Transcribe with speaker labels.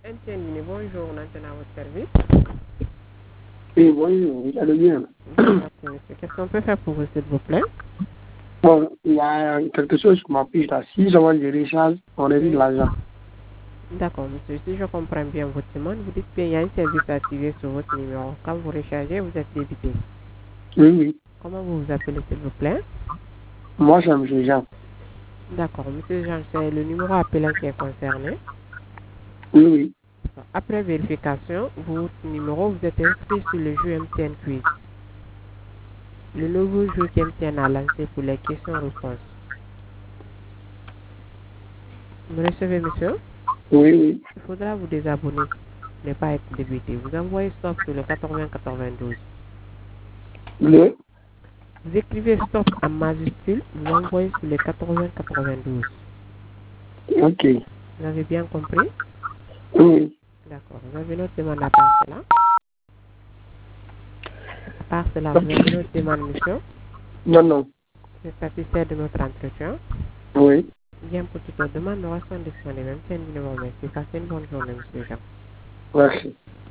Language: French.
Speaker 1: MTN, bonjour, on entend à votre service.
Speaker 2: Oui, bonjour, vous allez bien?
Speaker 1: Merci, monsieur. Qu'est-ce qu'on peut faire pour vous, s'il vous plaît?
Speaker 2: Bon, il y a quelque chose qui m'empêche là. Si je vends du recharge, on réduit de l'argent.
Speaker 1: D'accord, monsieur. Si je comprends bien votre demande, vous dites qu'il y a un service activé sur votre numéro. Quand vous rechargez, vous êtes débité.
Speaker 2: Oui, oui.
Speaker 1: Comment vous vous appelez, s'il vous plaît?
Speaker 2: Moi, c'est M. Jean.
Speaker 1: D'accord, monsieur Jean, c'est le numéro appelant qui est concerné.
Speaker 2: Oui, oui.
Speaker 1: Après vérification, votre numéro, vous êtes inscrit sur le jeu MTN Quiz. Le nouveau jeu qu'MTN a lancé pour les questions-réponses. Vous me recevez, monsieur?
Speaker 2: Oui, oui.
Speaker 1: Il faudra vous désabonner, ne pas être débité. Vous envoyez stop sur le 8092.
Speaker 2: Le.
Speaker 1: Vous écrivez stop en majuscule, vous envoyez sur le 8092.
Speaker 2: Ok.
Speaker 1: Vous avez bien compris?
Speaker 2: Oui.
Speaker 1: D'accord. Vous avez notre demande à part cela. À part cela, vous avez notre demande, monsieur.
Speaker 2: Non, non.
Speaker 1: Vous êtes satisfait de notre entretien.
Speaker 2: Oui.
Speaker 1: Bien pour toute autre demande, nous restons disponibles. Même si un numéro, merci. Passez une bonne journée, monsieur Jean.
Speaker 2: Merci.